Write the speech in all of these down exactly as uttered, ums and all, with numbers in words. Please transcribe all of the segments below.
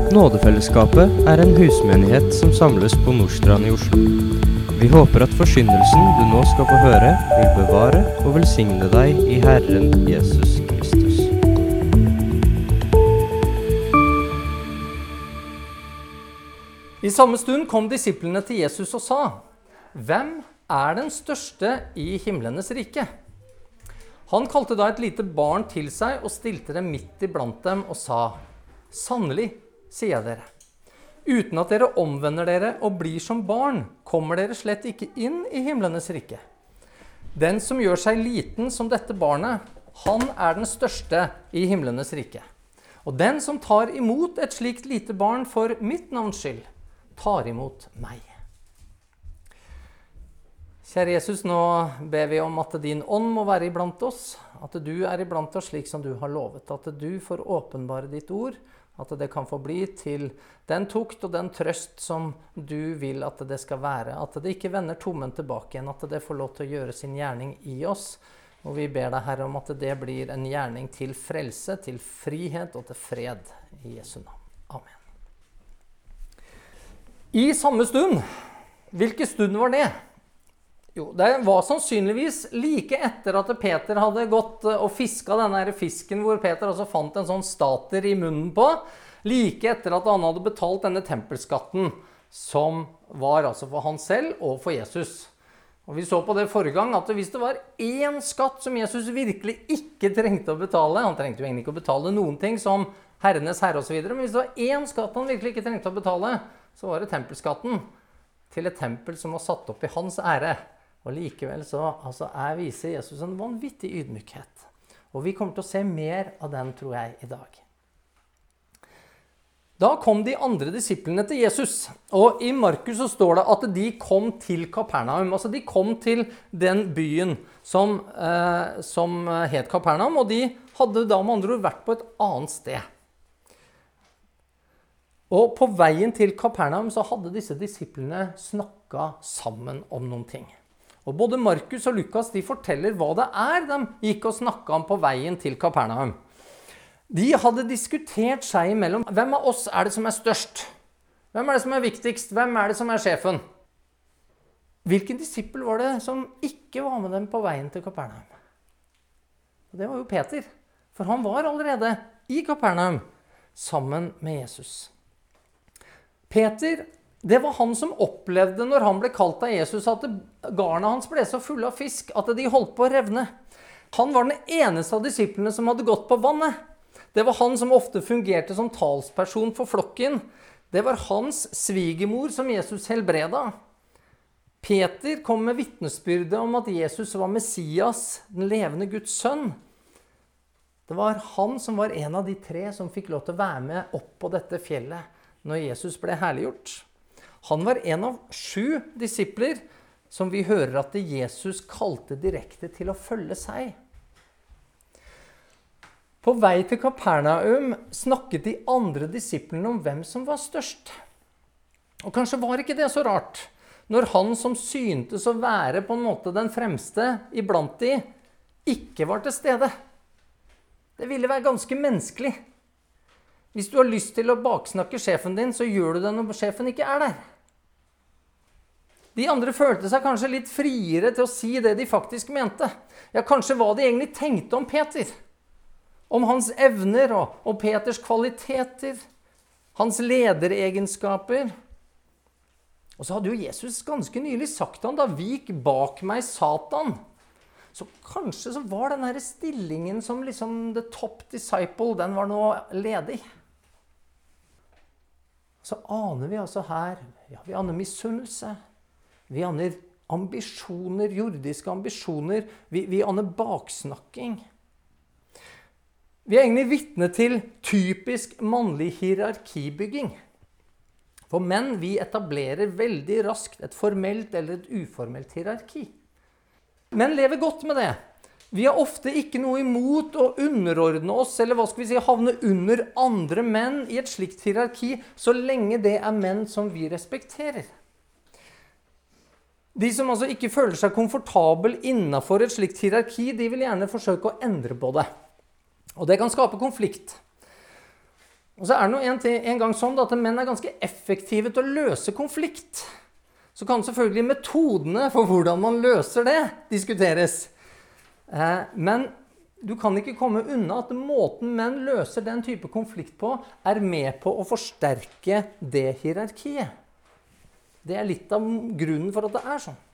Nådefellesskapet er en husmenighet som samles på Nordstrand i Oslo. Vi håper at forkynnelsen du nå skal få høre vil bevare og velsigne deg i Herren Jesus Kristus. I samme stund kom disiplene til Jesus og sa: «Hvem er den største i himlenes rike?» Han kalte da et lite barn til seg og stilte det midt iblant dem og sa: «Sannelig, sier jeg dere, uten at dere omvender dere og blir som barn, kommer dere slett ikke inn i himlenes rike. Den som gjør seg liten som dette barnet, han er den største i himlenes rike. Og den som tar imot et slikt lite barn for mitt navns skyld, tar imot meg.» Kjære Jesus, nå ber vi om at din ånd må være iblant oss, at du er iblant oss slik som du har lovet, at du får åpenbare ditt ord, at det kan få bli til den tukt og den trøst som du vil at det skal være, at det ikke vender tommen tilbake igjen, at det får lov til å gjøre sin gjerning i oss. Og vi ber deg, Herre, om at det blir en gjerning til frelse, til frihet og til fred i Jesu navn. Amen. I samme stund, hvilken stund var det? Jo, det var sannsynligvis like etter at Peter hadde gått og fisket denne fisken, hvor Peter også fant en sånn stater i munnen på, like etter at han hadde betalt denne tempelskatten, som var altså for han selv og for Jesus. Og vi så på det forrige gang, at hvis det var én skatt som Jesus virkelig ikke trengte å betale, han trengte jo egentlig ikke å betale noen ting som herrenes herre og så videre, men hvis det var én skatt han virkelig ikke trengte å betale, så var det tempelskatten til et tempel som var satt opp i hans ære. Og likevel så altså, er viser Jesus en vanvittig ydmykhet. Og vi kommer til å se mer av den, tror jeg, i dag. Da kom de andre disiplene til Jesus. Og i Markus så står det at de kom til Kapernaum. Altså de kom til den byen som, eh, som het Kapernaum. Og de hadde da med andre ord vært på et annet sted. Og på veien til Kapernaum så hadde disse disiplene snakket sammen om noen ting. Og både Markus og Lukas de forteller hva det er de gikk og snakket om på veien til Kapernaum. De hadde diskutert seg imellom. Hvem av oss er det som er størst? Hvem er det som er viktigst? Hvem er det som er sjefen? Hvilken disippel var det som ikke var med dem på veien til Kapernaum? Og det var jo Peter. For han var allerede i Kapernaum sammen med Jesus. Peter, det var han som opplevde når han ble kalt av Jesus at garnet hans ble så fulle av fisk at de holdt på å revne. Han var den eneste av disiplene som hadde gått på vannet. Det var han som ofte fungerte som talsperson for flokken. Det var hans svigermor som Jesus helbreda. Peter kom med vitnesbyrdet om at Jesus var Messias, den levende Guds sønn. Det var han som var en av de tre som fikk lov til å være med opp på dette fjellet når Jesus ble herliggjort. Han var en av sju disipler som vi hører at Jesus kalte direkte til å følge seg. På vei til Kapernaum snakket de andre disiplene om hvem som var størst. Og kanskje var ikke det så rart, når han som syntes å være på en måte den fremste iblant de, ikke var til stede. Det ville være ganske menneskelig. Hvis du har lyst til å baksnakke sjefen din, så gjør du det når sjefen ikke er der. De andre følte seg kanskje litt friere til å si det de faktisk mente. Ja, kanskje hva de egentlig tenkte om Peter. Om hans evner og, og Peters kvaliteter. Hans lederegenskaper. Og så hadde jo Jesus ganske nylig sagt han da: «Vik bak meg, Satan». Så kanskje så var den her stillingen som liksom the top disciple, den var nå ledig. Så aner vi altså her, ja, vi aner misunnelse, vi aner ambisjoner, jordiske ambisjoner, vi, vi aner baksnakking. Vi er egentlig vitne til typisk mannlig hierarkibygging. For menn, vi etablerer veldig raskt et formelt eller et uformelt hierarki. Men lever godt med det. Vi har ofte ikke noe imot å underordne oss, eller hva skal vi si, havne under andre menn i et slikt hierarki, så lenge det er menn som vi respekterer. De som altså ikke føler seg komfortabel innenfor et slikt hierarki, de vil gjerne forsøke å endre på det. Og det kan skape konflikt. Og så er det noe en, til, en gang sånn da, at menn er ganske effektive til å løse konflikt. Så kan selvfølgelig metodene for hvordan man løser det diskuteres. Eh, men du kan ikke komme unna at måten menn løser den type konflikt på, er med på å forsterke det hierarkiet. Det er litt av grunnen for at det er sånn.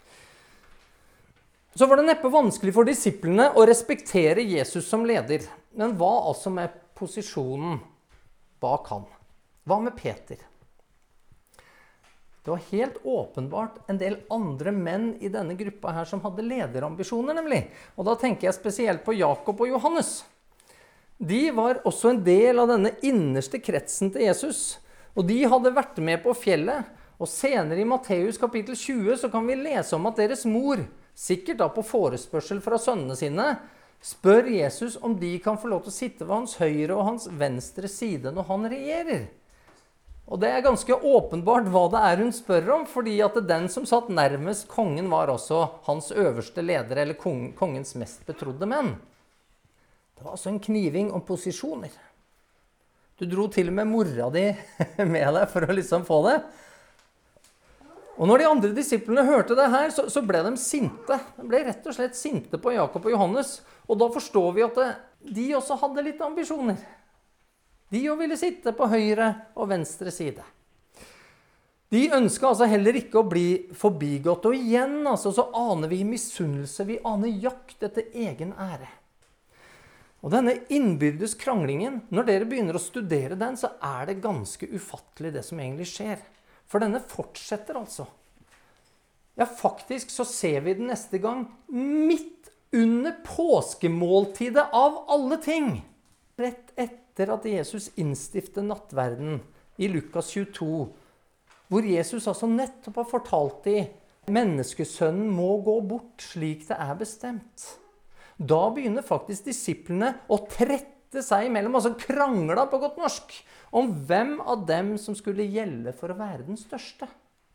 Så var det neppe vanskelig for disiplene å respektere Jesus som leder. Men hva altså med posisjonen bak han? Hva med Peter? Det var helt åpenbart en del andre menn i denne gruppa her som hadde lederambisjoner, nemlig. Og da tenker jeg spesielt på Jakob og Johannes. De var også en del av denne innerste kretsen til Jesus. Og de hadde vært med på fjellet. Og senere i Matteus kapittel tjue så kan vi lese om at deres mor, sikkert da på forespørsel fra sønnene sine, spør Jesus om de kan få lov til å sitte ved hans høyre og hans venstre side når han regjerer. Og det er ganske åpenbart hva det er hun spør om, fordi at den som satt nærmest kongen var også hans øverste leder, eller kongens mest betrodde menn. Det var altså en kniving om posisjoner. Du dro til og med mora di med deg for å liksom få det. Og når de andre disiplene hørte det her, så, så ble de sinte. De ble rett og slett sinte på Jakob og Johannes. Og da forstår vi at det, de også hadde litt ambisjoner. De jo ville sitte på høyre og venstre side. De ønsket altså heller ikke å bli forbigått. Og igjen altså, så aner vi misunnelse, vi aner jakt etter egen ære. Og denne innbyrdes kranglingen, når dere begynner å studere den, så er det ganske ufattelig det som egentlig skjer. For denne fortsetter altså. Ja, faktisk så ser vi den neste gang midt under påskemåltidet av alle ting. Rett etter at Jesus innstifter nattverden i Lukas tjueto, hvor Jesus altså nettopp har fortalt i menneskesønnen må gå bort slik det er bestemt. Da begynner faktisk disiplene å trette seg imellom, altså krangla på godt norsk, om hvem av dem som skulle gjelde for å være den største.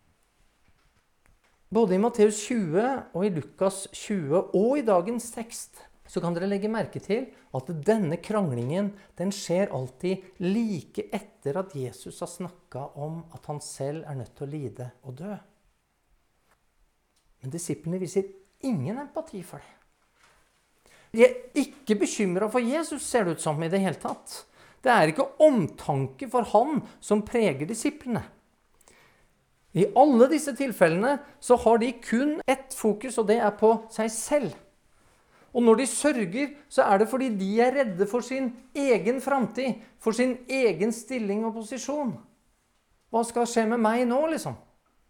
Både i Matteus tjue og i Lukas tjue og i dagens tekst, så kan dere legge merke til at denne kranglingen, den skjer alltid like etter at Jesus har snakket om at han selv er nødt til å lide og dø. Men disiplene viser ingen empati for det. De er ikke bekymret for Jesus, ser det ut som i det hele tatt. Det er ikke omtanke for han som preger disiplene. I alle disse tilfellene så har de kun ett fokus, og det er på seg selv. Og når de sørger, så er det fordi de er redde for sin egen framtid, for sin egen stilling og posisjon. Hva skal skje med meg nå, liksom?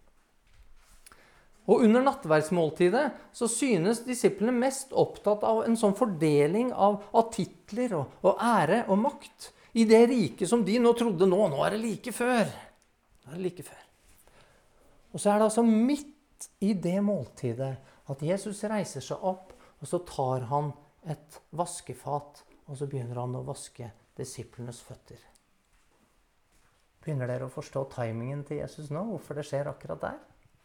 Og under nattverdsmåltidet så synes disiplene mest opptatt av en sånn fordeling av, av titler og, og ære og makt i det rike som de nå trodde nå, nå er det like før. Nå er det like før. Og så er det altså midt i det måltidet at Jesus reiser seg opp, og så tar han et vaskefat, og så begynner han å vaske disiplenes føtter. Begynner dere å forstå timingen til Jesus nå, hvorfor det skjer akkurat der?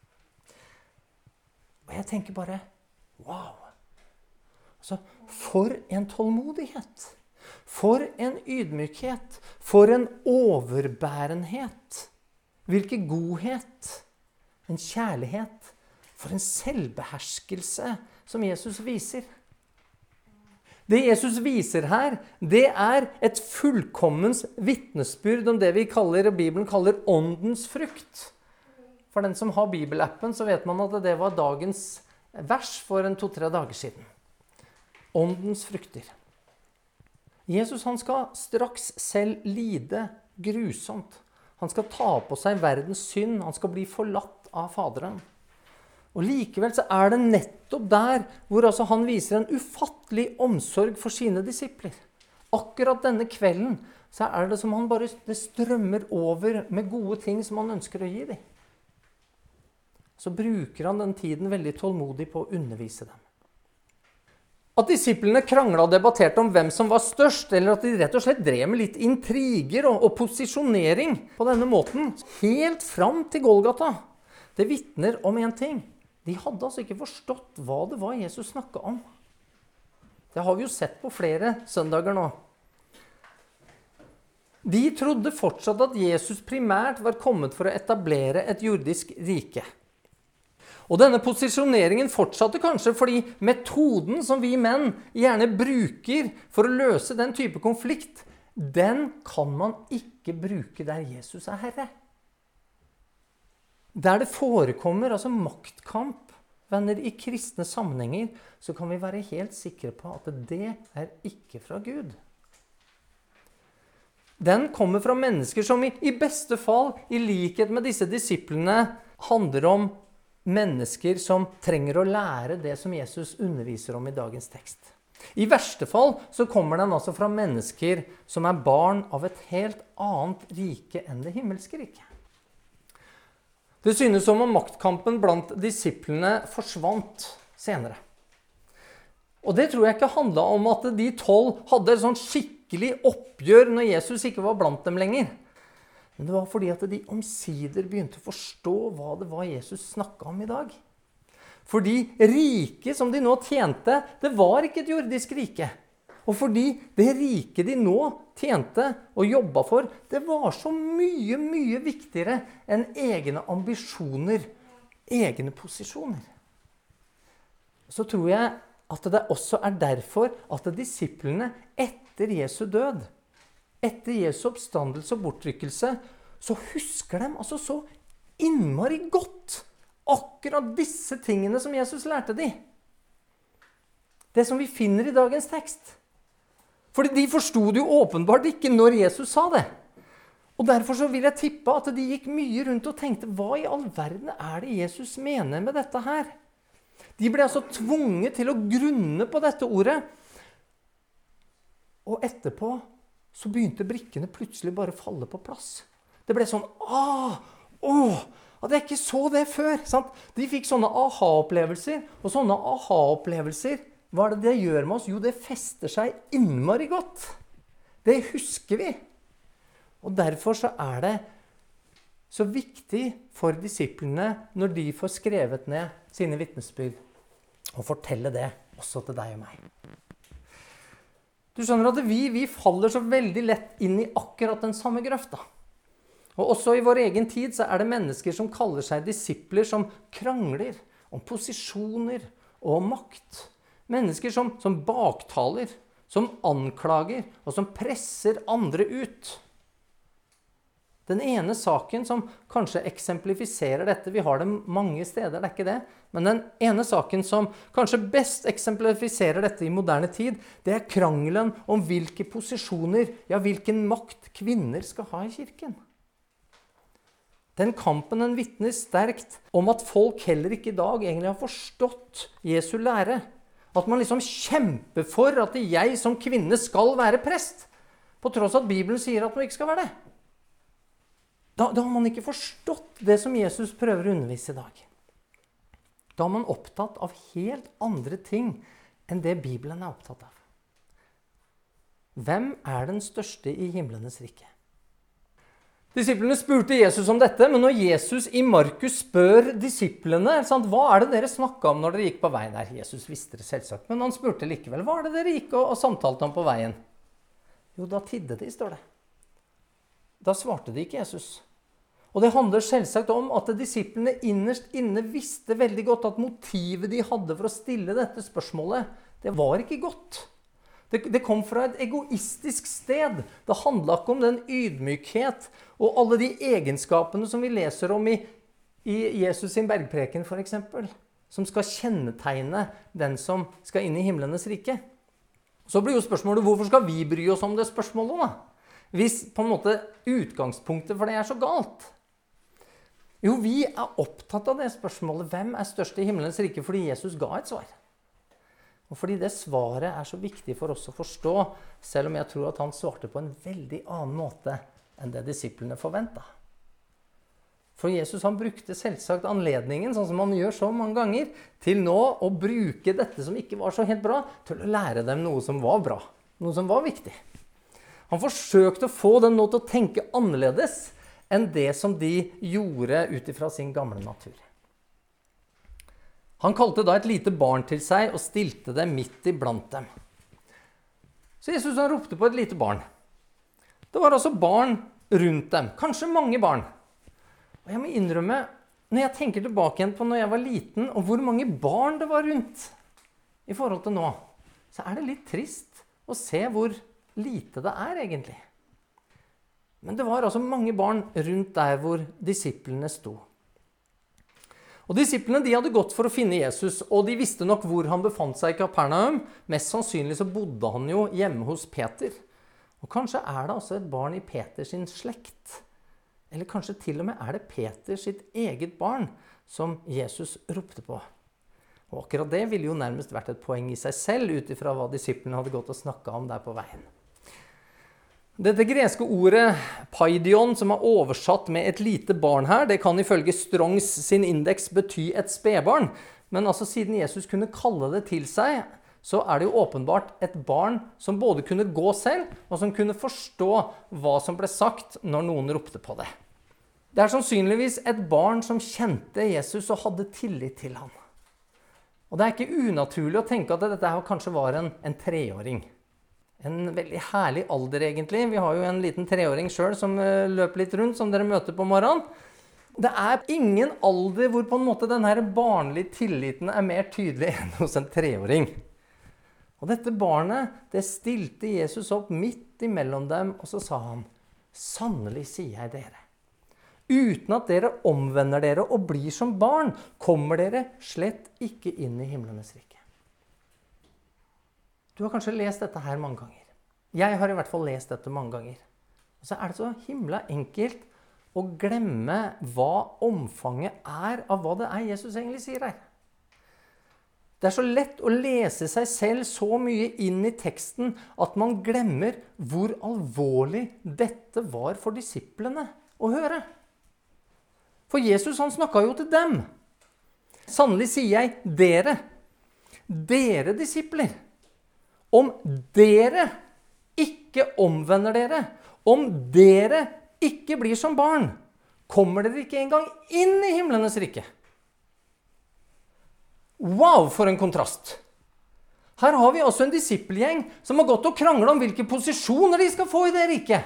Og jeg tenker bare, wow! Altså, for en tålmodighet! For en ydmykhet! For en overbærenhet! Hvilken godhet! En kjærlighet! For en selvbeherskelse som Jesus viser. Det Jesus viser her, det er et fullkommens vitnesbyrd om det vi kaller, Bibelen kaller åndens frukt. For den som har Bibelappen, så vet man at det var dagens vers for en to-tre dager siden. Åndens frukter. Jesus han skal straks selv lide grusomt. Han skal ta på seg verdens synd. Han skal bli forlatt av Faderen. Og likevel så er det nettopp der hvor altså han viser en ufattelig omsorg for sine disipler. Akkurat denne kvelden så er det som han bare det strømmer over med gode ting som han ønsker å gi dem. Så bruker han den tiden veldig tålmodig på å undervise dem. At disiplene kranglet og debatterte om hvem som var størst, eller at de rett og slett drev med litt intriger og, og posisjonering på denne måten, helt fram til Golgata, det vitner om en ting. De hadde altså ikke forstått hva det var Jesus snakket om. Det har vi jo sett på flere søndager nå. De trodde fortsatt at Jesus primært var kommet for å etablere et jordisk rike. Og denne posisjoneringen fortsatte kanskje fordi metoden som vi menn gjerne bruker for å løse den type konflikt, den kan man ikke bruke der Jesus er herre. Der det forekommer altså maktkamp, venner, i kristne sammenhenger, så kan vi være helt sikre på at det er ikke fra Gud. Den kommer fra mennesker som i, i beste fall, i likhet med disse disiplene, handler om mennesker som trenger å lære det som Jesus underviser om i dagens tekst. I verste fall så kommer den altså fra mennesker som er barn av et helt annet rike enn det himmelske riket. Det synes som om maktkampen blant disiplene forsvant senere. Og det tror jeg ikke handlet om at de tolv hadde et sånn skikkelig oppgjør når Jesus ikke var blant dem lenger. Men det var fordi at de omsider begynte å forstå hva det var Jesus snakket om i dag. Fordi riket som de nå tjente, det var ikke et jordisk rike. Og fordi det rike de nå tjente og jobbet for, det var så mye, mye viktigere enn egne ambisjoner, egne posisjoner. Så tror jeg at det også er derfor at disiplene etter Jesu død, etter Jesu oppstandelse og bortrykkelse, så husker de altså så innmari godt akkurat disse tingene som Jesus lærte de. Det som vi finner i dagens tekst. Fordi de forstod jo åpenbart ikke når Jesus sa det. Og derfor så vil jeg tippe at de gikk mye rundt og tenkte, hva i all verden er det Jesus mener med dette her? De ble altså tvunget til å grunne på dette ordet. Og etterpå så begynte brikkene plutselig bare å falle på plass. Det ble sånn, ah, åh, hadde jeg ikke så det før, sant? De fikk sånne aha-opplevelser, og sånne aha-opplevelser, hva er det det gjør med oss? Jo, det fester seg innmari godt. Det husker vi. Og derfor så er det så viktig for disiplene når de får skrevet ned sine vitnesbyrd, og fortelle det også til deg og meg. Du skjønner at vi, vi faller så veldig lett inn i akkurat den samme grøfta. Og også i vår egen tid så er det mennesker som kaller seg disipler som krangler om posisjoner og om makt. Mennesker som, som baktaler, som anklager og som presser andre ut. Den ene saken som kanskje eksemplifiserer dette, vi har det mange steder, det er ikke det, men den ene saken som kanskje best eksemplifiserer dette i moderne tid, det er krangelen om hvilke posisjoner, ja, hvilken makt kvinner skal ha i kirken. Den kampen den vitner sterkt om at folk heller ikke i dag egentlig har forstått Jesu lære. At man liksom kjemper for at jeg som kvinne skal være prest, på tross at Bibelen sier at man ikke skal være det. Da, da har man ikke forstått det som Jesus prøver å undervise i dag. Da er man opptatt av helt andre ting enn det Bibelen er opptatt av. Hvem er den største i himlenes rike? Disiplene spurte Jesus om dette, men når Jesus i Markus spør disiplene, sant, hva er det dere snakket om når dere gikk på veien her? Jesus visste det selvsagt, men han spurte likevel, hva er det dere gikk og, og samtalte om på veien? Jo, da tidde de, står det. Da svarte de ikke Jesus. Og det handler selvsagt om at disiplene innerst inne visste veldig godt at motivet de hadde for å stille dette spørsmålet, det var ikke godt. Det, det kom fra et egoistisk sted. Det handlet ikke om den ydmykhet og alle de egenskapene som vi leser om i, i Jesus sin bergpreken for eksempel, som skal kjennetegne den som skal inn i himlenes rike. Så blir jo spørsmålet, hvorfor skal vi bry oss om det spørsmålet da? Hvis på en måte utgangspunktet for det er så galt. Jo, vi er opptatt av det spørsmålet, hvem er størst i himmelens rike, fordi Jesus ga et svar. Og fordi det svaret er så viktig for oss å forstå, selv om jeg tror at han svarte på en veldig annen måte enn det disiplene forventet. For Jesus han brukte selvsagt anledningen, sånn som han gjør så mange ganger, til nå å bruke dette som ikke var så helt bra, til å lære dem noe som var bra, noe som var viktig. Han forsøkte å få dem nå til å tenke annerledes enn det som de gjorde ut ifra sin gamle natur. Han kalte da et lite barn til seg og stilte det midt iblant dem. Så Jesus han ropte på et lite barn. Det var altså barn rundt dem, kanskje mange barn. Og jeg må innrømme, når jeg tenker tilbake igjen på når jeg var liten, og hvor mange barn det var rundt i forhold til nå, så er det litt trist å se hvor lite det er egentlig. Men det var altså mange barn rundt der hvor disiplene sto. Og disiplene de hadde gått for å finne Jesus, og de visste nok hvor han befant seg i Kapernaum. Mest sannsynlig så bodde han jo hjemme hos Peter. Og kanskje er det altså et barn i Peters sin slekt. Eller kanskje til og med er det Peter sitt eget barn som Jesus ropte på. Og akkurat det ville jo nærmest vært et poeng i seg selv, ut ifra hva disiplene hadde gått og snakket om der på veien. Dette greske ordet paidion, som er oversatt med et lite barn her, det kan ifølge Strongs sin indeks bety et spedbarn. Men altså siden Jesus kunne kalle det til seg, så er det jo åpenbart et barn som både kunne gå selv, og som kunne forstå hva som ble sagt når noen ropte på det. Det er sannsynligvis et barn som kjente Jesus og hadde tillit til ham. Og det er ikke unaturlig å tenke at dette her kanskje var en, en treåring. En veldig herlig alder egentlig. Vi har jo en liten treåring selv som uh, løper litt rundt, som dere møter på morgenen. Det er ingen alder hvor på en måte denne barnlige tilliten er mer tydelig enn hos en treåring. Og dette barnet, det stilte Jesus opp midt imellom dem, og så sa han, «Sannelig sier jeg dere, uten at dere omvender dere og blir som barn, kommer dere slett ikke inn i himlenes rike.» Du har kanskje lest dette her mange ganger. Jeg har i hvert fall lest dette mange ganger. Og så er det så himla enkelt å glemme hva omfanget er av hva det er Jesus egentlig sier her. Det er så lett å lese seg selv så mye inn i teksten at man glemmer hvor alvorlig dette var for disiplene å høre. For Jesus han snakket jo til dem. Sannelig sier jeg dere, dere disipler. Om dere ikke omvender dere, om dere ikke blir som barn, kommer dere ikke engang inn i himlenes rike. Wow, for en kontrast! Her har vi også en disippelgjeng som har gått og kranglet om hvilke posisjoner de skal få i det riket.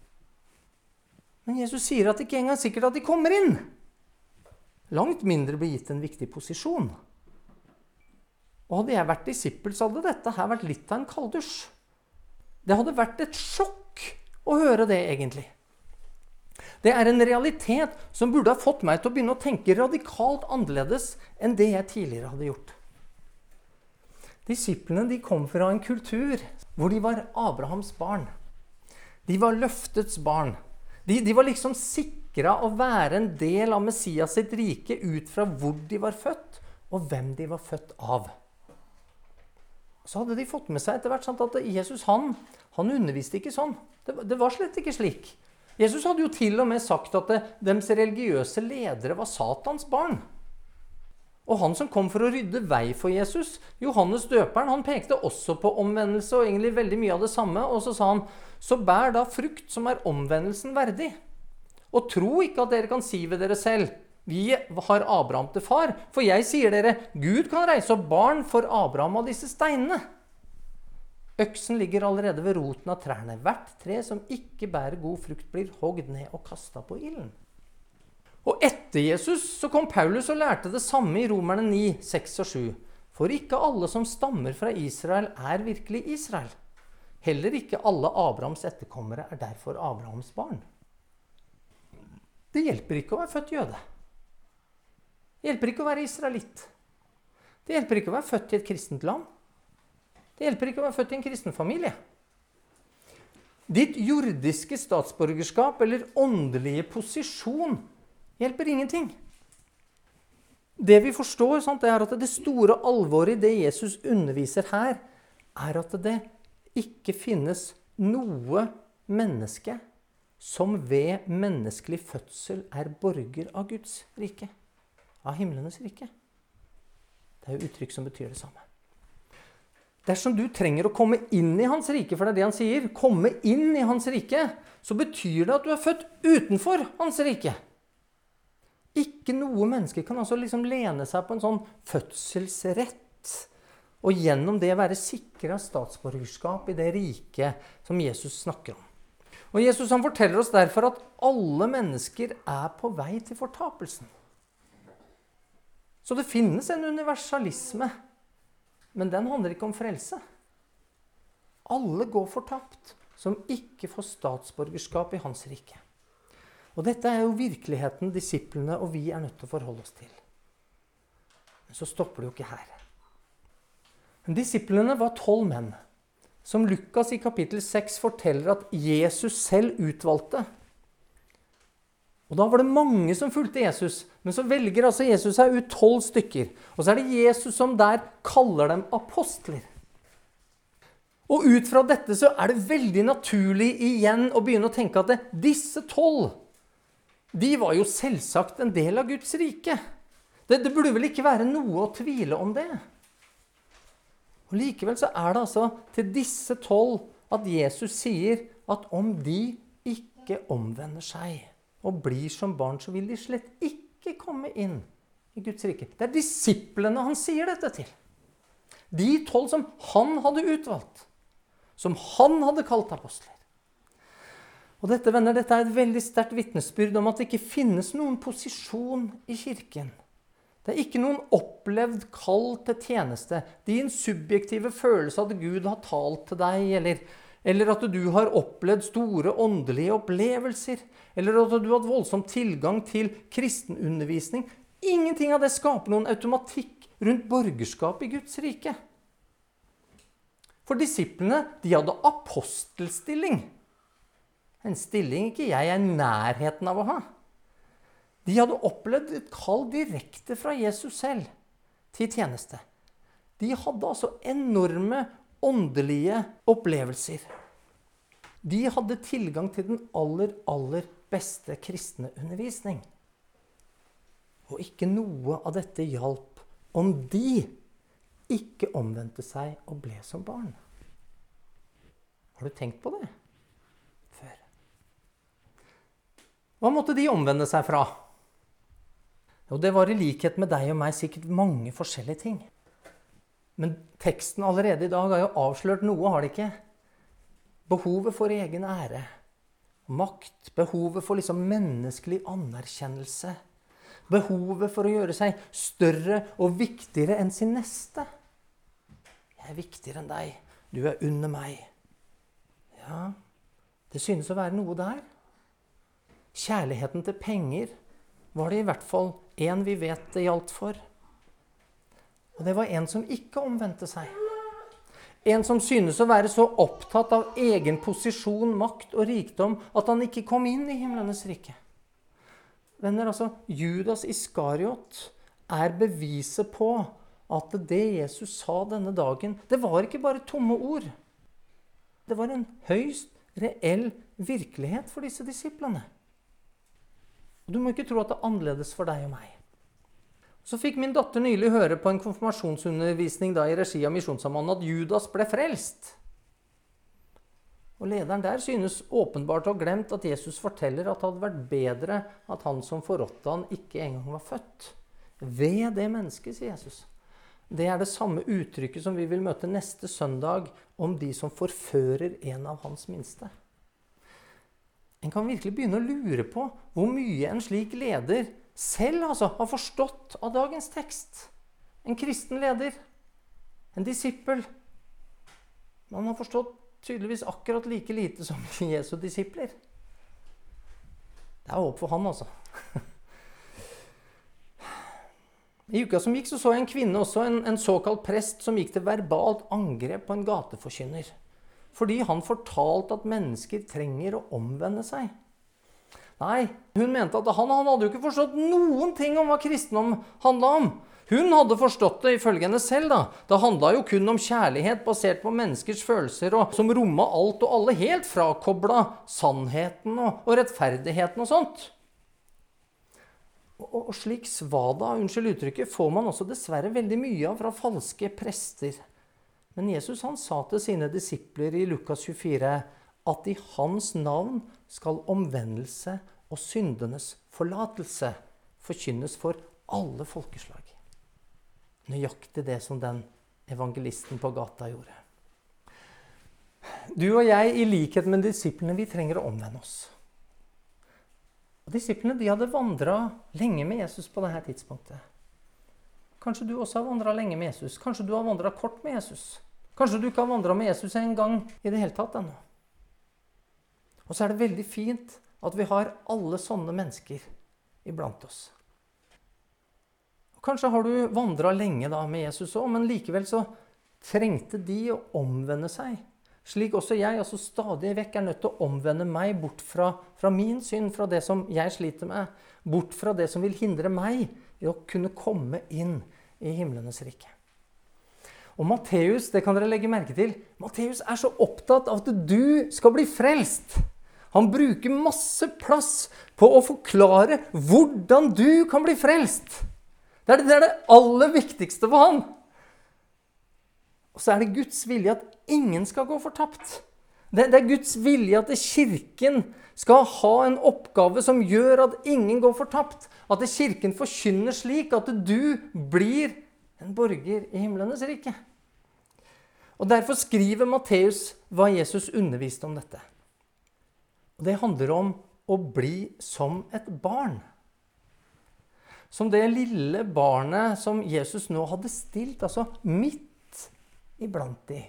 Men Jesus sier at det ikke engang er sikkert at de kommer inn. Langt mindre blir gitt en viktig posisjon. Og hadde jeg vært disippel, så hadde dette her vært litt av en kalddusj. Det hadde vært et sjokk å høre det egentlig. Det er en realitet som burde ha fått meg til å begynne å tenke radikalt annerledes enn det jeg tidligere hadde gjort. Disiplene de kom fra en kultur hvor de var Abrahams barn. De var løftets barn. De, de var liksom sikret å være en del av Messias sitt rike ut fra hvor de var født og hvem de var født av. Så hadde de fått med seg etter hvert sant, at Jesus han, han underviste ikke sånn. Det, det var slett ikke slik. Jesus hadde jo til og med sagt at det, deres religiøse ledere var Satans barn. Og han som kom for å rydde vei for Jesus, Johannes døperen, han pekte også på omvendelse og egentlig veldig mye av det samme. Og så sa han, så bær da frukt som er omvendelsen verdig. Og tro ikke at dere kan si ved dere selv, vi har Abraham til far, for jeg sier dere, Gud kan reise opp barn for Abraham av disse steinene. Øksen ligger allerede ved roten av trærne. Hvert tre som ikke bærer god frukt blir hogd ned og kastet på ilden. Og etter Jesus så kom Paulus og lærte det samme i Romerne ni, seks og sju. For ikke alle som stammer fra Israel er virkelig Israel. Heller ikke alle Abrahams etterkommere er derfor Abrahams barn. Det hjelper ikke å være født jøde. Det hjelper ikke å være israelitt. Det hjelper ikke å være født i et kristent land. Det hjelper ikke å være født i en kristen familie. Ditt jordiske statsborgerskap eller åndelige posisjon hjelper ingenting. Det vi forstår, sant, det er at det store alvoret i det Jesus underviser her, er at det ikke finnes noe menneske som ved menneskelig fødsel er borger av Guds rike. Av himlenes rike. Det er jo uttrykk som betyr det samme. Dersom du trenger å komme inn i hans rike, for det er det han sier, komme inn i hans rike, så betyr det at du er født utenfor hans rike. Ikke noe menneske kan altså liksom lene seg på en sånn fødselsrett, og gjennom det være sikret statsborgerskap i det rike som Jesus snakker om. Og Jesus han forteller oss derfor at alle mennesker er på vei til fortapelsen. Så det finnes en universalisme, men den handler ikke om frelse. Alle går fortapt som ikke får statsborgerskap i hans rike. Og dette er jo virkeligheten disiplene og vi er nødt til å forholde oss til. Men så stopper det jo ikke her. Disiplene var tolv menn, som Lukas i kapittel seks forteller at Jesus selv utvalgte. Og da var det mange som fulgte Jesus, men så velger altså Jesus seg ut tolv stykker. Og så er det Jesus som der kaller dem apostler. Og ut fra dette så er det veldig naturlig igjen å begynne å tenke at det, disse tolv, de var jo selvsagt en del av Guds rike. Det, det burde vel ikke være noe å tvile om det. Og likevel så er det altså til disse tolv at Jesus sier at om de ikke omvender seg og blir som barn, så vil de slett ikke komme inn i Guds rike. Det er disiplene han sier dette til. De tolv som han hadde utvalgt, som han hadde kalt apostler. Og dette, venner, dette er et veldig sterkt vitnesbyrd om at det ikke finnes noen posisjon i kirken. Det er ikke noen opplevd kall til tjeneste. Din subjektive følelse av at Gud har talt til deg, eller, eller at du har opplevd store åndelige opplevelser, eller at du har hatt voldsom tilgang til kristenundervisning. Ingenting av det skaper noen automatikk rundt borgerskap i Guds rike. For disiplene, de hadde apostelstilling. En stilling ikke jeg er i nærheten av å ha. De hadde opplevd et kall direkte fra Jesus selv til tjeneste. De hadde altså enorme åndelige opplevelser. De hadde tilgang til den aller, aller beste kristne undervisning. Og ikke noe av dette hjalp om de ikke omvendte seg og ble som barn. Har du tenkt på det før? Hva måtte de omvende seg fra? Og det var i likhet med deg og meg sikkert mange forskjellige ting. Men teksten allerede i dag har jo avslørt noe, har det ikke? Behovet for egen ære, makt, behovet for liksom menneskelig anerkjennelse, behovet for å gjøre seg større og viktigere enn sin neste. Jeg er viktigere enn deg, du er under meg. Ja, det synes å være noe der. Kjærligheten til penger var det i hvert fall en vi vet det gjaldt for. Og det var en som ikke omvendte seg. En som synes å være så opptatt av egen posisjon, makt og rikdom at han ikke kom inn i himlenes rike. Venner, altså, Judas Iskariot er beviset på at det Jesus sa denne dagen, det var ikke bare tomme ord. Det var en høyst reell virkelighet for disse disiplene. Og du må ikke tro at det er annerledes for deg og meg. Så fikk min datter nylig høre på en konfirmasjonsundervisning da i regi av Misjonssambandet at Judas ble frelst. Og lederen der synes åpenbart å ha glemt at Jesus forteller at det hadde vært bedre at han som forrådte han ikke engang var født. Ved det mennesket, sier Jesus. Det er det samme uttrykket som vi vil møte neste søndag om de som forfører en av hans minste. En kan virkelig begynne å lure på hvor mye en slik leder selv altså, har forstått av dagens tekst. En kristen leder, en disippel. Man har forstått tydeligvis akkurat like lite som Jesu disipler. Det er håp for han, altså. I uka som gikk så så jeg en kvinne også, en, en såkalt prest, som gikk til verbalt angrep på en gateforkynner. Fordi han fortalte at mennesker trenger å omvende seg. Nei, hun mente at han, han hadde jo ikke forstått noen ting om hva kristendom handlet om. Hun hadde forstått det ifølge henne selv da. Det handlet jo kun om kjærlighet basert på menneskers følelser, og som rommet alt og alle helt frakoblet sannheten og, og rettferdigheten og sånt. Og, og slik svada, unnskyld uttrykket, får man også dessverre veldig mye av fra falske prester. Men Jesus han sa til sine disipler i Lukas tjuefire at i hans navn skal omvendelse og syndenes forlatelse forkynnes for alle folkeslag. Nøyaktig det som den evangelisten på gata gjorde. Du og jeg, i likhet med disiplene, vi trenger å omvende oss. Og disiplene, de hadde vandret lenge med Jesus på dette tidspunktet. Kanskje du også har vandret lenge med Jesus. Kanskje du har vandret kort med Jesus. Kanskje du ikke har vandret med Jesus en gang i det hele tatt ennå. Og så er det veldig fint at vi har alle sånne mennesker iblant oss. Og kanskje har du vandret lenge da med Jesus også, men likevel så trengte de å omvende seg. Slik også jeg altså stadig vekk er nødt til å omvende meg bort fra, fra min synd, fra det som jeg sliter med, bort fra det som vil hindre meg i å kunne komme inn i himlenes rike. Og Matteus, det kan dere legge merke til, Matteus er så opptatt av at du skal bli frelst. Han bruker masse plass på å forklare hvordan du kan bli frelst. Det er det, det er det aller viktigste for han. Og så er det Guds vilje at ingen skal gå fortapt. Det, det er Guds vilje at kirken skal ha en oppgave som gjør at ingen går fortapt. At kirken forkynner slik at du blir en borger i himlenes rike. Og derfor skriver Matteus hva Jesus underviste om dette. Og det handler om å bli som et barn. Som det lille barnet som Jesus nå hadde stilt, altså midt iblant de.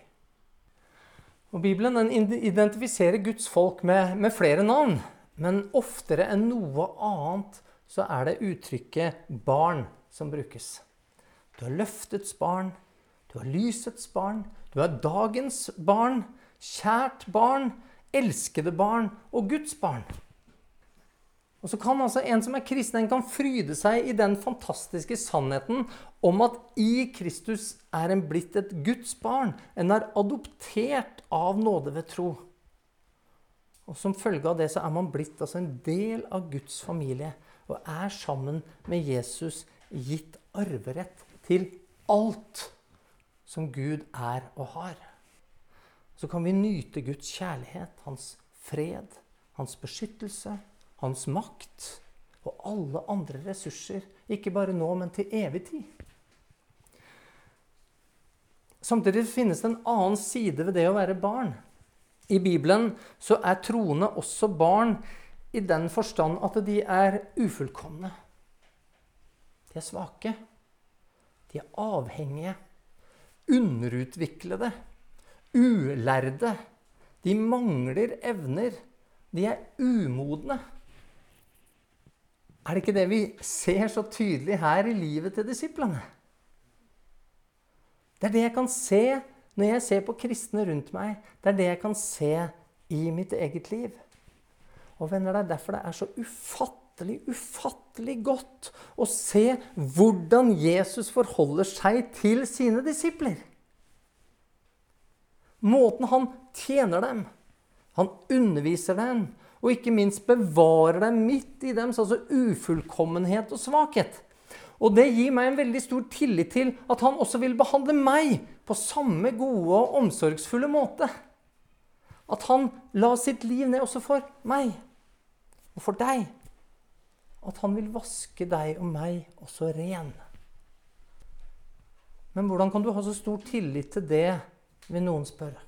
Og Bibelen den identifiserer Guds folk med, med flere navn, men oftere enn noe annet så er det uttrykket barn som brukes. Du er løftets barn, du er lysets barn, du er dagens barn, kjært barn, elskede barn og Guds barn. Og så kan altså en som er kristen, en kan fryde seg i den fantastiske sannheten om at i Kristus er en blitt et Guds barn. En er adoptert av nåde ved tro. Og som følge av det så er man blitt altså en del av Guds familie og er sammen med Jesus gitt arverett til alt som Gud er og har. Så kan vi nyte Guds kjærlighet, hans fred, hans beskyttelse, hans makt og alle andre ressurser, ikke bare nå, men til evig tid. Samtidig finnes det en annen side ved det å være barn. I Bibelen så er troende også barn i den forstand at de er ufullkomne. De er svake. De er avhengige, underutviklede, ulærde. De mangler evner. De er umodne. Er det ikke det vi ser så tydelig her i livet til disiplene? Det er det jeg kan se når jeg ser på kristne rundt meg. Det er det jeg kan se i mitt eget liv. Og venner, det er derfor det er så ufattelig, ufattelig godt å se hvordan Jesus forholder seg til sine disipler. Måten han tjener dem, han underviser dem, og ikke minst bevarer dem midt i deres altså ufullkommenhet og svakhet. Og det gir meg en veldig stor tillit til at han også vil behandle meg på samme gode og omsorgsfulle måte. At han la sitt liv ned også for meg og for deg. At han vil vaske deg og meg også ren. Men hvordan kan du ha så stor tillit til det, vil noen spørre.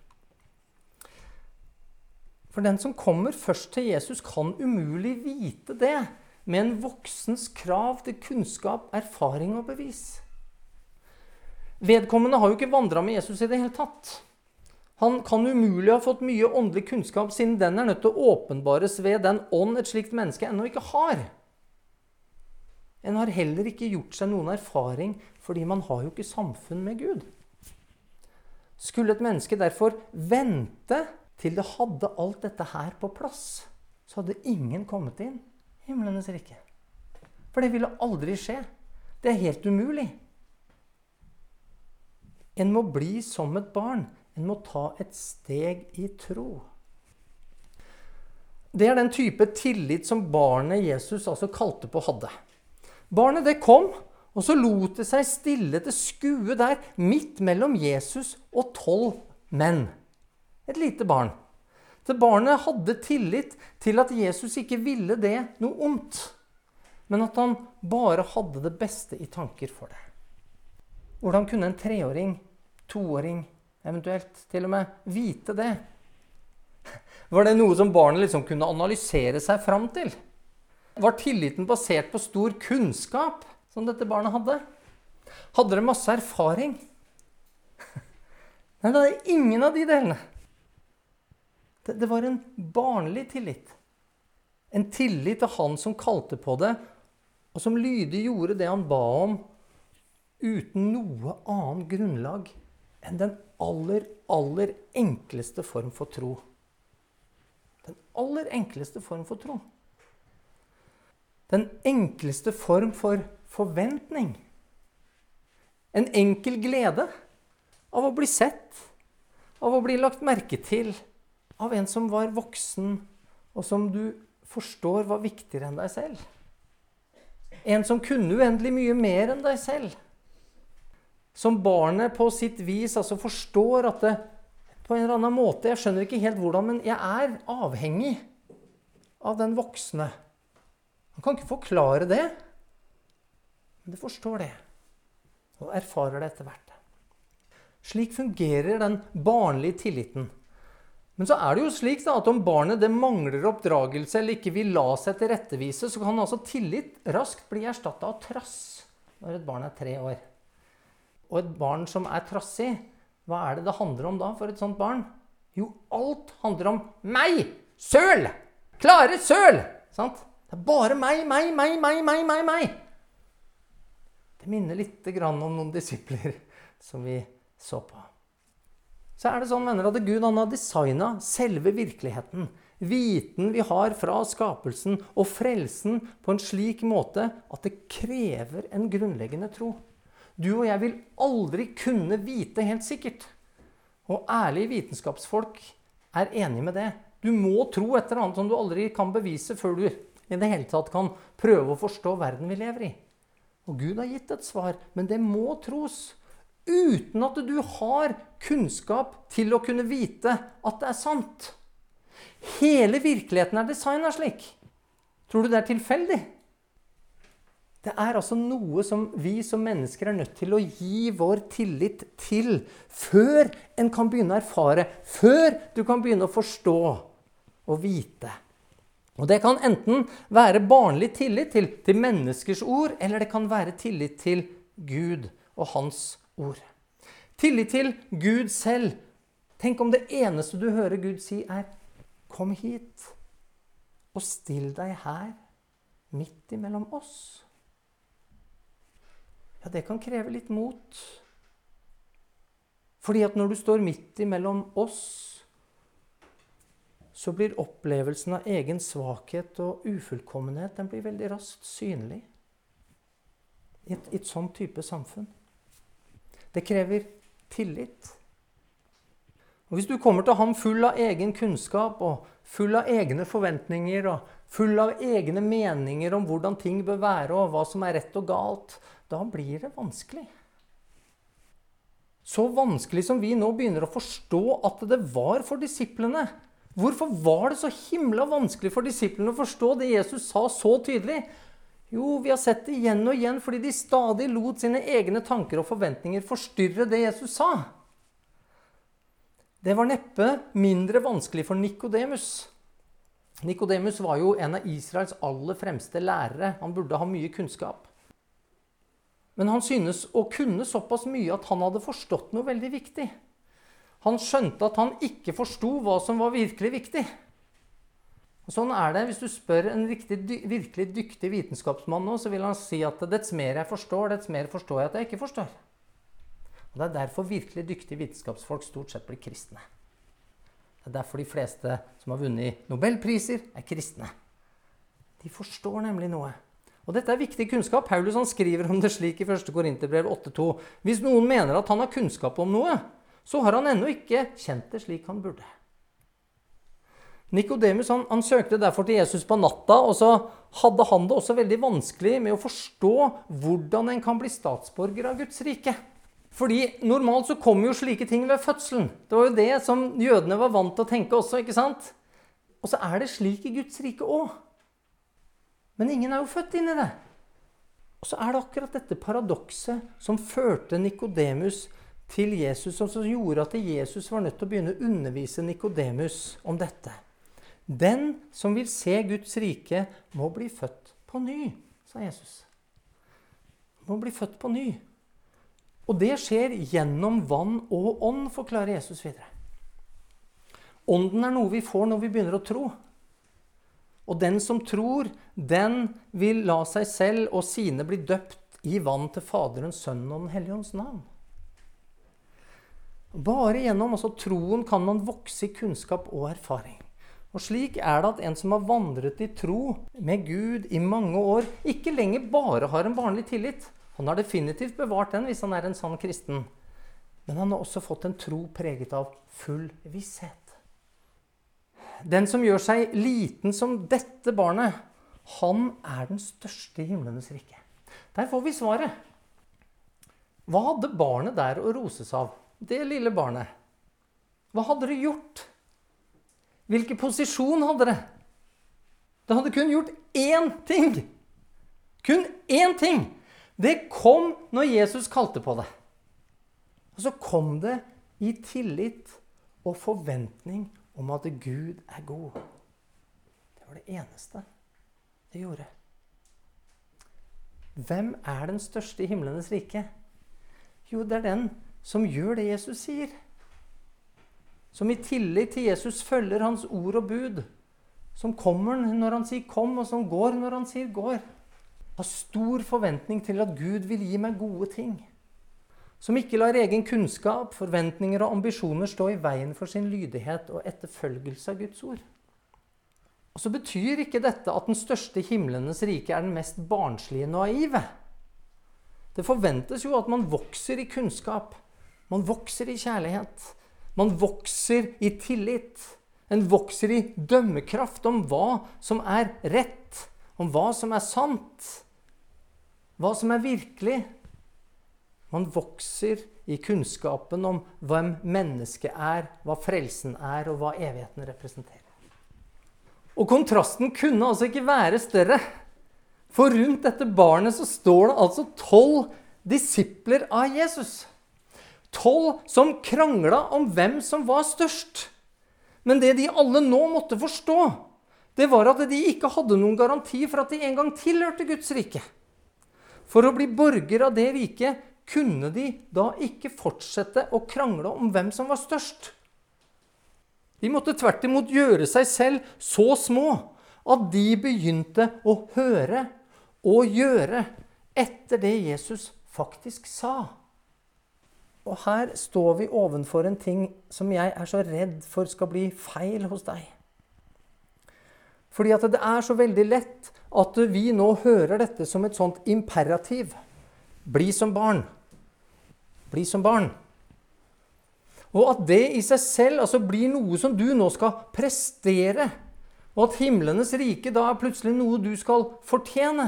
For den som kommer først til Jesus kan umulig vite det med en voksens krav til kunnskap, erfaring og bevis. Vedkommende har jo ikke vandret med Jesus i det hele tatt. Han kan umulig ha fått mye åndelig kunnskap siden den er nødt til å åpenbares ved den ånd et slikt menneske ennå ikke har. En har heller ikke gjort seg noen erfaring fordi man har jo ikke samfunn med Gud. Skulle et menneske derfor vente til det hadde alt dette her på plass, så hadde ingen kommet inn i himlenes rike. For det ville aldri skje. Det er helt umulig. En må bli som et barn. En må ta et steg i tro. Det er den type tillit som barnet Jesus altså kalte på hadde. Barnet det kom, og så lot det seg stille til skue der midt mellom Jesus og tolv menn. Et lite barn. Det barnet hadde tillit til at Jesus ikke ville det noe ondt, men at han bare hadde det beste i tanker for det. Hvordan kunne en treåring, toåring, eventuelt til og med vite det Var det noe som barnet liksom kunne analysere seg fram til? Var tilliten basert på stor kunnskap som dette barnet hadde? Hadde det masse erfaring? Nei, det er ingen av de delene. Det, det var en barnlig tillit. En tillit til han som kalte på det, og som lydig gjorde det han ba om, uten noe annet grunnlag enn den aller, aller enkleste form for tro. Den aller enkleste form for tro. Den enkleste form for forventning. En enkel glede av å bli sett, av å bli lagt merke til, av en som var voksen, og som du forstår var viktigere enn deg selv. En som kunne uendelig mye mer enn deg selv. Som barnet på sitt vis altså forstår at det på en eller annen måte, jeg skjønner ikke helt hvordan, men jeg er avhengig av den voksne. Han kan ikke forklare det, men det forstår det, og erfarer det etter hvert. Slik fungerer den barnlige tilliten. Men så er det jo slik da, at om barnet det mangler oppdragelse eller ikke vil la seg tilrettevise, så kan altså tillit raskt bli erstattet av trass når et barn er tre år. Og et barn som er trassig, hva er det det handler om da for et sånt barn? Jo, alt handler om meg! Søl! Klare søl! Sant? Det er bare meg, meg, meg, meg, meg, meg, meg. Det minner litt grann om noen disipler som vi så på. Så er det sånn, mener at Gud han har designet selve virkeligheten, viten vi har fra skapelsen og frelsen på en slik måte at det krever en grunnleggende tro. Du og jeg vil aldri kunne vite helt sikkert. Og ærlige vitenskapsfolk er enige med det. Du må tro et eller annet som du aldri kan bevise før du i det hele tatt kan prøve å forstå verden vi lever i. Og Gud har gitt et svar, men det må tros. Uten at du har kunnskap til å kunne vite at det er sant. Hele virkeligheten er designet slik. Tror du det er tilfeldig? Det er altså noe som vi som mennesker er nødt til å gi vår tillit til før en kan begynne å erfare, før du kan begynne å forstå og vite. Og det kan enten være barnlig tillit til, til menneskers ord, eller det kan være tillit til Gud og hans ord. Tillit til Gud selv. Tenk om det eneste du hører Gud si er, kom hit og still deg her midt imellom oss. Ja, det kan kreve litt mot. Fordi at når du står midt imellom oss, så blir opplevelsen av egen svakhet og ufullkommenhet, den blir veldig raskt synlig i et, i et sånn type samfunn. Det krever tillit. Og hvis du kommer til ham full av egen kunnskap og full av egne forventninger og full av egne meninger om hvordan ting bør være og hva som er rett og galt, da blir det vanskelig. Så vanskelig som vi nå begynner å forstå at det var for disiplene. Hvorfor var det så himla vanskelig for disiplene å forstå det Jesus sa så tydelig? Jo, vi har sett det igjen og igjen fordi de stadig lot sine egne tanker og forventninger forstyrre det Jesus sa. Det var neppe mindre vanskelig for Nikodemus. Nikodemus var jo en av Israels aller fremste lærere. Han burde ha mye kunnskap. Men han synes å kunne såpass mye at han hadde forstått noe veldig viktig. Han skjønte at han ikke forstod hva som var virkelig viktig. Og sånn er det. Hvis du spør en riktig, virkelig dyktig vitenskapsmann nå, så vil han si at dets mer jeg forstår, dets mer forstår jeg at jeg ikke forstår. Og det er derfor virkelig dyktige vitenskapsfolk stort sett blir kristne. Det er derfor de fleste som har vunnet Nobelpriser er kristne. De forstår nemlig noe. Og dette er viktig kunnskap. Paulus han skriver om det slik i første Korinterbrev åtte to. Hvis noen mener at han har kunnskap om noe, så har han ennå ikke kjent det slik han burde. Nikodemus han, han søkte derfor til Jesus på natta, og så hadde han det også veldig vanskelig med å forstå hvordan en kan bli statsborger av Guds rike. Fordi normalt så kommer jo slike ting ved fødselen. Det var jo det som jødene var vant til å tenke også, ikke sant? Og så er det slik i Guds rike også. Men ingen er jo født inn i det. Og så er det akkurat dette paradokset som førte Nikodemus til Jesus, som gjorde at Jesus var nødt til å begynne å undervise Nikodemus om dette. Den som vil se Guds rike må bli født på ny, sa Jesus. Må bli født på ny. Og det skjer gjennom vann og ånd, forklarer Jesus videre. Ånden er noe vi får når vi begynner å tro. Og den som tror, den vil la seg selv og sine bli døpt i vann til Faderens, Sønnen og Den Hellige Ånds navn. Bare gjennom altså, troen kan man vokse i kunnskap og erfaring. Og slik er det at en som har vandret i tro med Gud i mange år, ikke lenger bare har en barnlig tillit. Han har definitivt bevart den hvis han er en sann kristen. Men han har også fått en tro preget av full visshet. Den som gjør seg liten som dette barnet, han er den største i himlenes rike. Der får vi svaret. Hva hadde barnet der å roses av? Det lille barnet. Hva hadde det gjort? Hvilken posisjon hadde det? Det hadde kun gjort én ting. Kun én ting. Det kom når Jesus kalte på det. Og så kom det i tillit og forventning om at Gud er god. Det var det eneste det gjorde. Hvem er den største i himlenes rike? Jo, det er den som gjør det Jesus sier. Som i tillit til Jesus følger hans ord og bud. Som kommer når han sier kom, og som går når han sier går. Har stor forventning til at Gud vil gi meg gode ting. Som ikke lar egen kunnskap, forventninger og ambisjoner stå i veien for sin lydighet og etterfølgelse av Guds ord. Og så betyr ikke dette at den største himlenes rike er den mest barnslige naive. Det forventes jo at man vokser i kunnskap. Man vokser i kjærlighet. Man vokser i tillit. En vokser i dømmekraft om hva som er rett, om hva som er sant, hva som er virkelig. Man vokser i kunnskapen om hvem mennesket er, hva frelsen er, og hva evigheten representerer. Og kontrasten kunne altså ikke være større. For rundt dette barnet så står det altså tolv disipler av Jesus. Tolv som kranglet om hvem som var størst. Men det de alle nå måtte forstå, det var at de ikke hadde noen garanti for at de en gang tilhørte Guds rike. For å bli borger av det riket kunne de da ikke fortsette å krangle om hvem som var størst. De måtte tvert imot gjøre seg selv så små at de begynte å høre og gjøre etter det Jesus faktisk sa. Og her står vi ovenfor en ting som jeg er så redd for skal bli feil hos deg. Fordi at det er så veldig lett at vi nå hører dette som et sånt imperativ. Bli som barn. Bli som barn. Og at det i seg selv altså blir noe som du nå skal prestere. Og at himlenes rike da er plutselig noe du skal fortjene.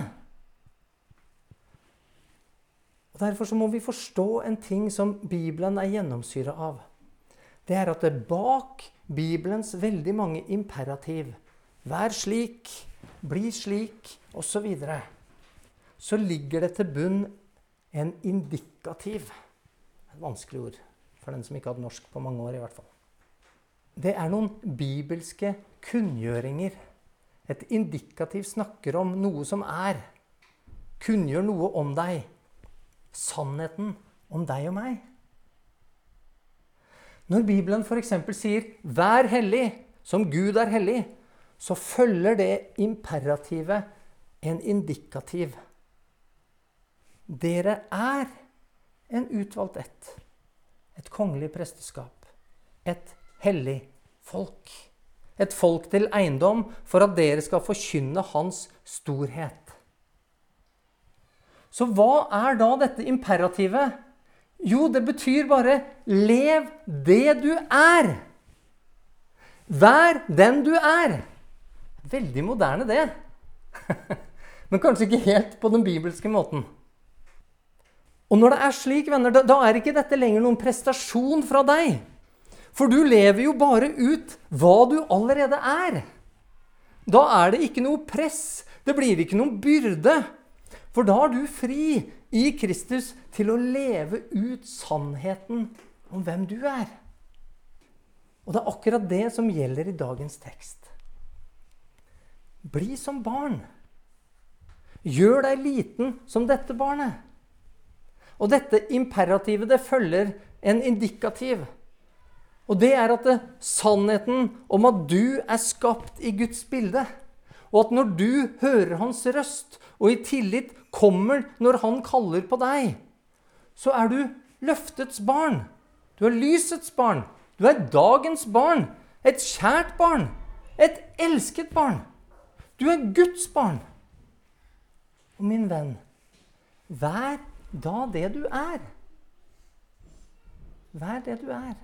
Og derfor så må vi forstå en ting som Bibelen er gjennomsyret av. Det er at det bak Bibelens veldig mange imperativ, vær slik, bli slik, og så videre, så ligger det til bunn en indikativ. Et vanskelig ord for den som ikke har hatt norsk på mange år i hvert fall. Det er noen bibelske kunngjøringer. Et indikativ snakker om noe som er. Kunngjør noe om deg. Sannheten om deg og meg. Når Bibelen for eksempel sier «Vær hellig, som Gud er hellig», så følger det imperativet en indikativ. Dere er en utvalgt ett, et kongelig presteskap, et hellig folk. Et folk til eiendom for at dere skal forkynne hans storhet. Så hva er da dette imperativet? Jo, det betyr bare lev det du er. Vær den du er. Veldig moderne det. Men kanskje ikke helt på den bibelske måten. Og når det er slik, venner, da, da er ikke dette lenger noen prestasjon fra deg. For du lever jo bare ut hva du allerede er. Da er det ikke noe press. Det blir ikke noen byrde. For da er du fri i Kristus til å leve ut sannheten om hvem du er. Og det er akkurat det som gjelder i dagens tekst. Bli som barn. Gjør deg liten som dette barnet. Og dette imperativet, det følger en indikativ. Og det er at det, sannheten om at du er skapt i Guds bilde, og at når du hører hans røst, og i tillit kommer når han kaller på deg, så er du løftets barn. Du er lysets barn. Du er dagens barn. Et kjært barn. Et elsket barn. Du er Guds barn. Og min venn, vær da det du er. Vær det du er.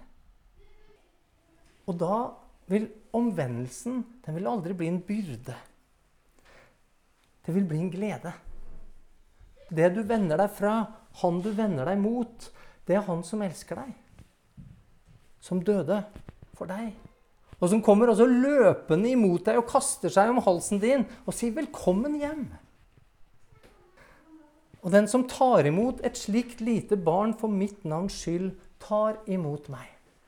Og da vil omvendelsen, den vil aldri bli en byrde. Det vil bli en glede. Det du vender deg fra, han du vender deg mot, det er han som elsker deg. Som døde for deg. Og som kommer også løpende imot deg og kaster seg om halsen din og sier velkommen hjem. Og den som tar imot et slikt lite barn for mitt navns skyld, tar imot meg.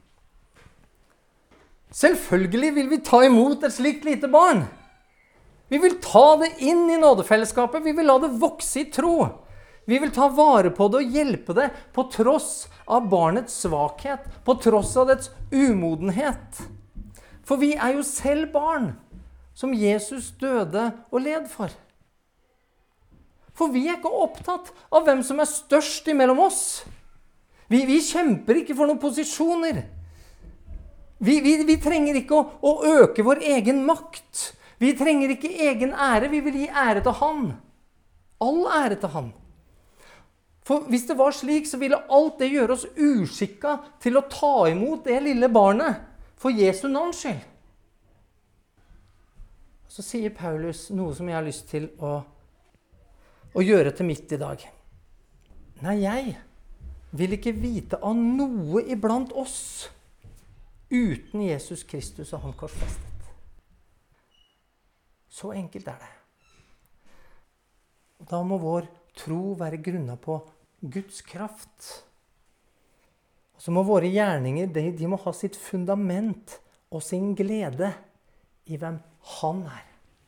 Selvfølgelig vil vi ta imot et slikt lite barn. Vi vil ta det inn i nådefellesskapet. Vi vil la det vokse i tro. Vi vil ta vare på det og hjelpe det på tross av barnets svakhet, på tross av dets umodenhet. For vi er jo selv barn som Jesus døde og led for. For vi er ikke opptatt av hvem som er størst imellom oss. Vi, vi kjemper ikke for noen posisjoner. Vi, vi, vi trenger ikke å, å øke vår egen makt. Vi trenger ikke egen ære, vi vil gi ære til han. All ære til han. For hvis det var slik, så ville alt det gjøre oss uskikka til å ta imot det lille barnet for Jesu navns skyld. Så sier Paulus noe som jeg har lyst til å, å gjøre til mitt i dag. Nei, jeg vil ikke vite av noe iblant oss uten Jesus Kristus og han korsfestet. Så enkelt er det. Og da må vår tro være grunnet på Guds kraft. Og så må våre gjerninger, de, de må ha sitt fundament og sin glede i hvem han er.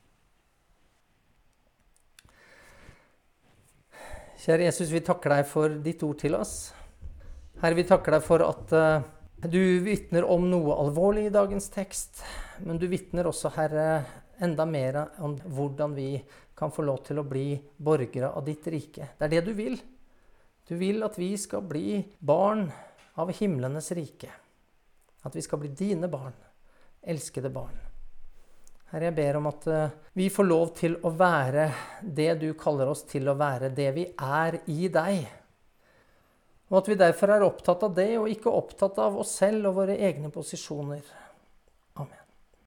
Kjære Jesus, vi takker deg for ditt ord til oss. Herre, vi takker deg for at uh, du vitner om noe alvorlig i dagens tekst, men du vitner også, Herre, enda mer om hvordan vi kan få lov til å bli borgere av ditt rike. Det er det du vil. Du vil at vi skal bli barn av himlenes rike. At vi skal bli dine barn, elskede barn. Herre, jeg ber om at uh, vi får lov til å være det du kaller oss til å være, det vi er i deg. Og at vi derfor er opptatt av det, og ikke opptatt av oss selv og våre egne posisjoner.